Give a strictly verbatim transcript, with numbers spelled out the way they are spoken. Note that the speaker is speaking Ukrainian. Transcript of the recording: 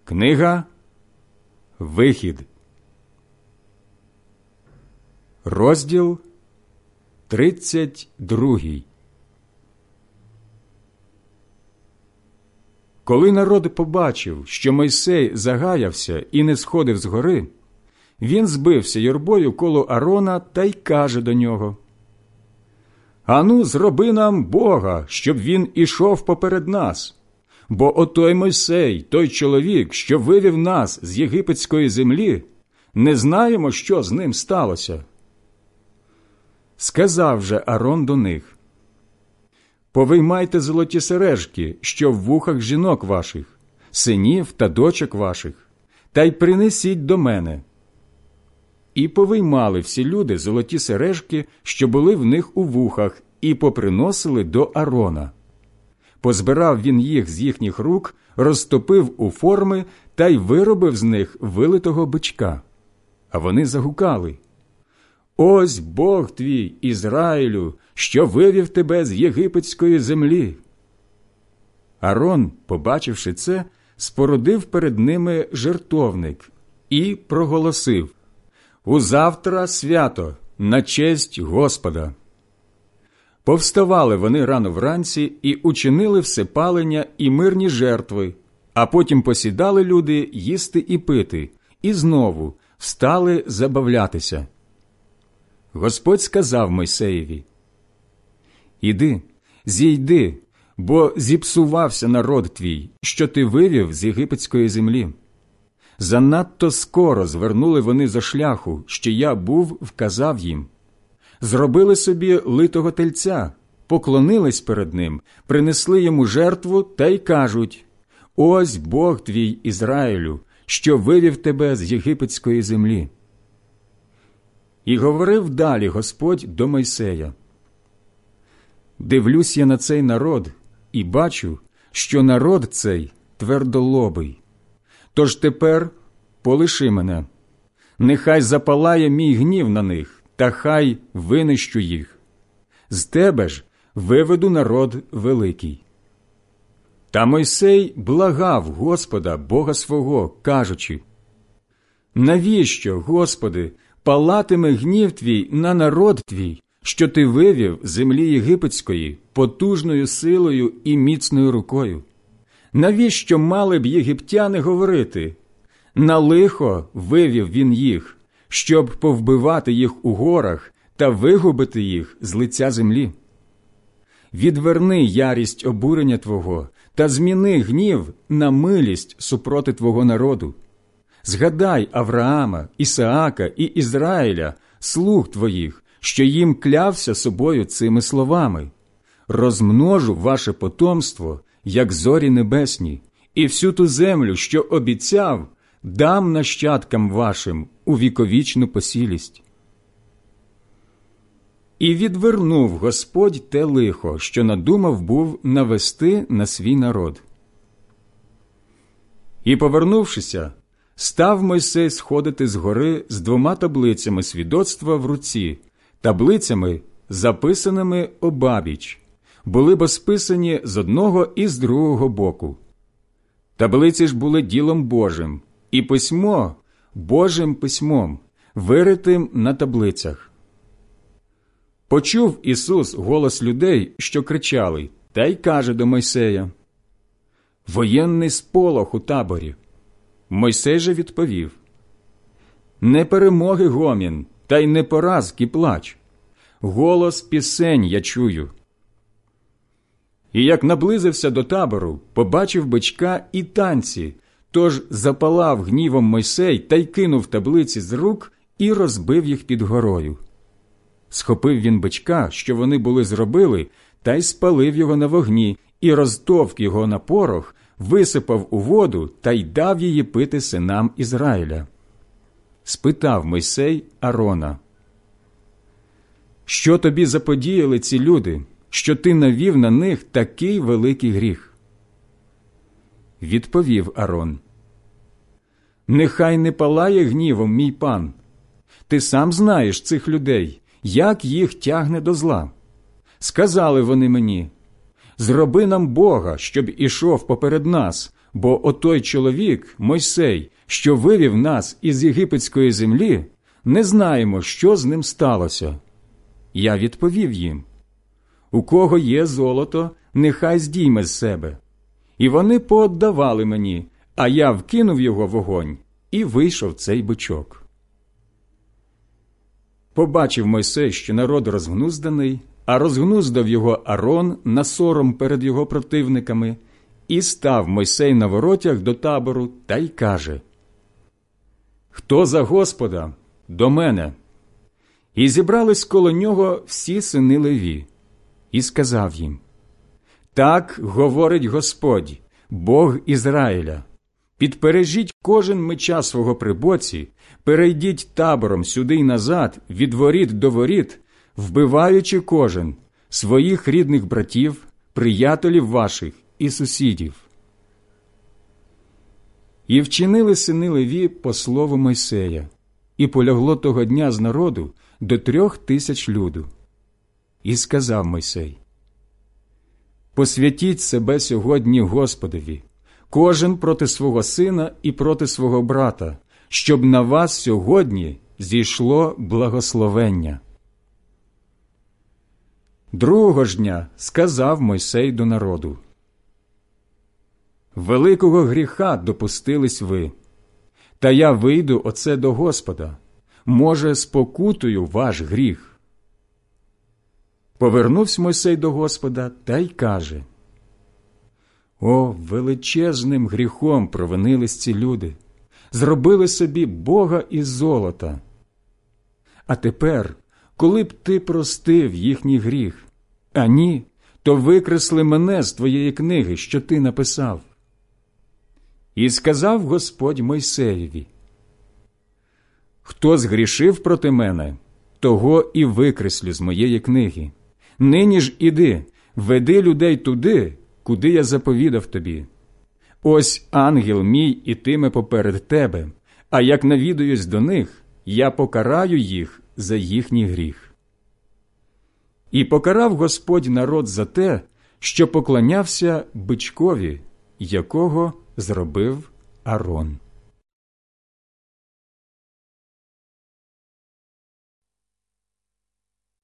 Книга Вихід, розділ тридцять другий. Коли народ побачив, що Мойсей загаявся і не сходив з гори, він збився юрбою коло Арона та й каже до нього: «Ану, зроби нам Бога, щоб він ішов поперед нас. Бо отой Мойсей, той чоловік, що вивів нас з єгипетської землі, не знаємо, що з ним сталося». Сказав же Арон до них: «Повиймайте золоті сережки, що в вухах жінок ваших, синів та дочок ваших, та й принесіть до мене». І повиймали всі люди золоті сережки, що були в них у вухах, і поприносили до Арона. Позбирав він їх з їхніх рук, розтопив у форми та й виробив з них вилитого бичка. А вони загукали: «Ось Бог твій, Ізраїлю, що вивів тебе з єгипетської землі». Арон, побачивши це, спорудив перед ними жертовник і проголосив: «Узавтра свято, на честь Господа». Повставали вони рано вранці і учинили всепалення і мирні жертви, а потім посідали люди їсти і пити, і знову встали забавлятися. Господь сказав Мойсеєві: «Іди, зійди, бо зіпсувався народ твій, що ти вивів з єгипетської землі. Занадто скоро звернули вони зо шляху, що я був вказав їм. Зробили собі литого тельця, поклонились перед ним, принесли йому жертву та й кажуть: «Ось Бог твій, Ізраїлю, що вивів тебе з єгипетської землі». І говорив далі Господь до Мойсея: «Дивлюсь я на цей народ і бачу, що народ цей твердолобий. Тож тепер полиши мене, нехай запалає мій гнів на них, та хай винищу їх. З тебе ж виведу народ великий». Та Мойсей благав Господа, Бога свого, кажучи: «Навіщо, Господи, палатиме гнів твій на народ твій, що ти вивів з землі єгипетської потужною силою і міцною рукою? Навіщо мали б єгиптяни говорити: на лихо вивів він їх, щоб повбивати їх у горах та вигубити їх з лиця землі? Відверни ярість обурення Твого та зміни гнів на милість супроти Твого народу. Згадай Авраама, Ісаака і Ізраїля, слуг Твоїх, що їм клявся собою цими словами: розмножу ваше потомство, як зорі небесні, і всю ту землю, що обіцяв, дам нащадкам вашим у віковічну посілість». І відвернув Господь те лихо, що надумав був навести на свій народ. І, повернувшися, став Мойсей сходити з гори з двома таблицями свідоцтва в руці, таблицями, записаними обабіч, були бо списані з одного і з другого боку. Таблиці ж були ділом Божим, і письмо Божим письмом, виритим на таблицях. Почув Ісус голос людей, що кричали, та й каже до Мойсея: «Воєнний сполох у таборі». Мойсей же відповів: «Не перемоги гомін, та й не поразки плач. Голос пісень я чую». І як наблизився до табору, побачив бичка і танці, тож запалав гнівом Мойсей та й кинув таблиці з рук і розбив їх під горою. Схопив він бичка, що вони були зробили, та й спалив його на вогні, і розтовк його на порох, висипав у воду та й дав її пити синам Ізраїля. Спитав Мойсей Арона: «Що тобі заподіяли ці люди, що ти навів на них такий великий гріх?» Відповів Арон: «Нехай не палає гнівом мій пан. Ти сам знаєш цих людей, як їх тягне до зла. Сказали вони мені: зроби нам Бога, щоб ішов поперед нас, бо отой чоловік, Мойсей, що вивів нас із єгипетської землі, не знаємо, що з ним сталося». Я відповів їм: «У кого є золото, нехай здійме з себе». І вони пооддавали мені, а я вкинув його в вогонь, і вийшов цей бичок. Побачив Мойсей, що народ розгнузданий, а розгнуздав його Арон на сором перед його противниками, і став Мойсей на воротях до табору та й каже: «Хто за Господа? До мене». І зібрались коло нього всі сини Леві. І сказав їм: «Так говорить Господь, Бог Ізраїля: підпережіть кожен меча свого при боці, перейдіть табором сюди й назад, від воріт до воріт, вбиваючи кожен своїх рідних братів, приятелів ваших і сусідів». І вчинили сини Леві по слову Мойсея, і полягло того дня з народу до трьох тисяч люду. І сказав Мойсей: «Посвятіть себе сьогодні Господові, кожен проти свого сина і проти свого брата, щоб на вас сьогодні зійшло благословення». Другого ж дня сказав Мойсей до народу: «Великого гріха допустились ви, та я вийду оце до Господа, може, спокутую ваш гріх». Повернувся Мойсей до Господа та й каже: «О, величезним гріхом провинились ці люди, зробили собі Бога із золота. А тепер, коли б ти простив їхній гріх, а ні, то викресли мене з твоєї книги, що ти написав». І сказав Господь Мойсеєві: «Хто згрішив проти мене, того і викреслю з моєї книги. Нині ж іди, веди людей туди, куди я заповідав тобі. Ось ангел мій ітиме поперед тебе, а як навідаюсь до них, я покараю їх за їхній гріх». І покарав Господь народ за те, що поклонявся бичкові, якого зробив Арон.